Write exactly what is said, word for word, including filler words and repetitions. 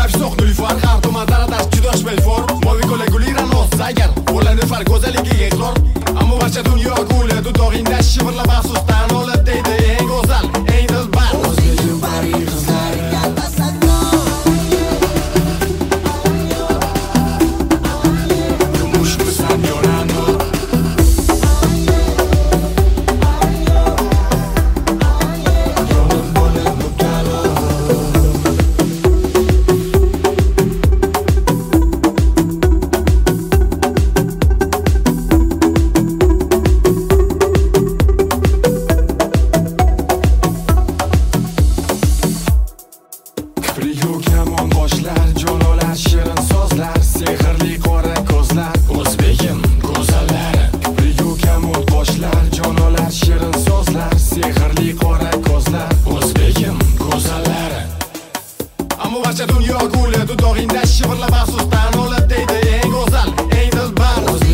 so'q nilufar har tomondan adash juda xushbelfor moviy ko'ylaguli ranos zagar qo'llar nilufar go'zalligiga iqror ammo barcha dunyo guli dudog'ingda shivirlab maxsusdan olib deydi eng go'zal eng dilbar o'zbekning bari qizlar Kamon boshlar, jo'lolar, shirin so'zlar, sehrli qora ko'zlar, o'zbegim go'zallari. Kiprigu kamon boshlar, jo'lolar, shirin so'zlar, sehrli qora ko'zlar, o'zbegim go'zallari. Ammo barcha dunyo guli dudog'ingda shivirlab maxsusdan olib deydi eng go'zal, eng dilbar.